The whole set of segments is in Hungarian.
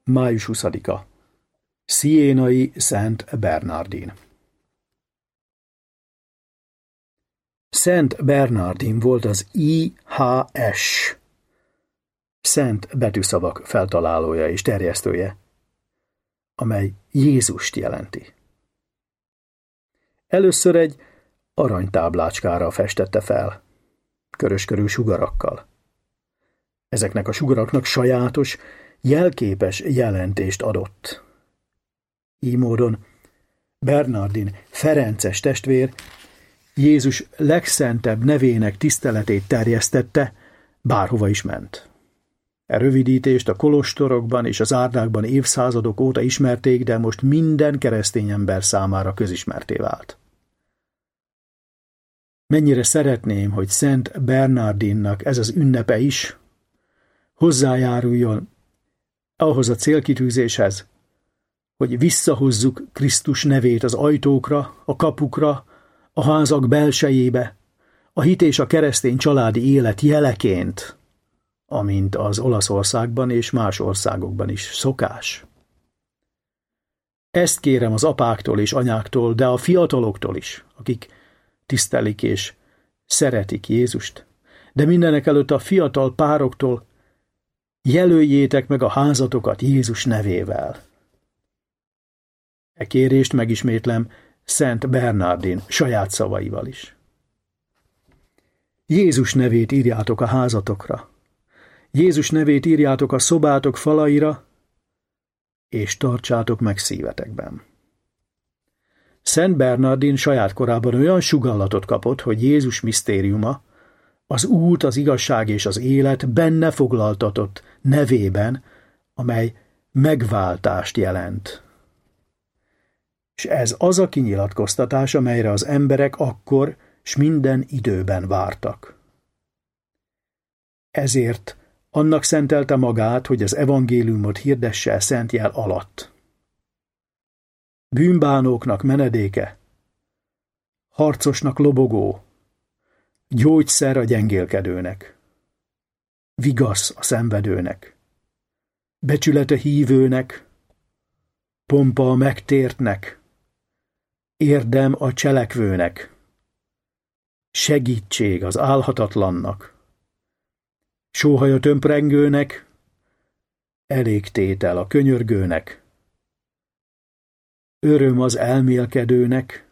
Május 20-a. Sziénai Szent Bernardin. Szent Bernardin volt az IHS, szent betűszavak feltalálója és terjesztője, amely Jézust jelenti. Először egy aranytáblácskára festette fel, köröskörű sugarakkal. Ezeknek a sugaraknak sajátos, jelképes jelentést adott. Így módon Bernardin ferences testvér Jézus legszentebb nevének tiszteletét terjesztette, bárhova is ment. E rövidítést a kolostorokban és az árdákban évszázadok óta ismerték, de most minden keresztény ember számára közismerté vált. Mennyire szeretném, hogy Szent Bernardinnak ez az ünnepe is hozzájáruljon ahhoz a célkitűzéshez, hogy visszahozzuk Krisztus nevét az ajtókra, a kapukra, a házak belsejébe, a hit és a keresztény családi élet jeleként, amint az Olaszországban és más országokban is szokás. Ezt kérem az apáktól és anyáktól, de a fiataloktól is, akik tisztelik és szeretik Jézust, de mindenekelőtt a fiatal pároktól, jelöljétek meg a házatokat Jézus nevével. E kérést megismétlem Szent Bernardin saját szavaival is. Jézus nevét írjátok a házatokra, Jézus nevét írjátok a szobátok falaira, és tartsátok meg szívetekben. Szent Bernardin saját korában olyan sugallatot kapott, hogy Jézus misztériuma, az út, az igazság és az élet benne foglaltatott nevében, amely megváltást jelent. És ez az a kinyilatkoztatás, amelyre az emberek akkor s minden időben vártak. Ezért annak szentelte magát, hogy az evangéliumot hirdesse szent jel alatt. Bűnbánóknak menedéke, harcosnak lobogó, gyógyszer a gyengélkedőnek, vigasz a szenvedőnek, becsülete hívőnek, pompa a megtértnek, érdem a cselekvőnek, segítség az álhatatlannak, sóhaj a tömprengőnek, elégtétel a könyörgőnek, öröm az elmélkedőnek,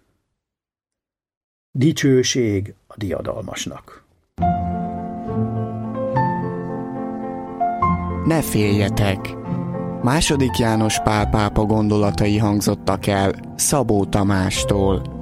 dicsőség a diadalmasnak. Ne féljetek! II. János Pál pápa gondolatai hangzottak el Szabó Tamástól.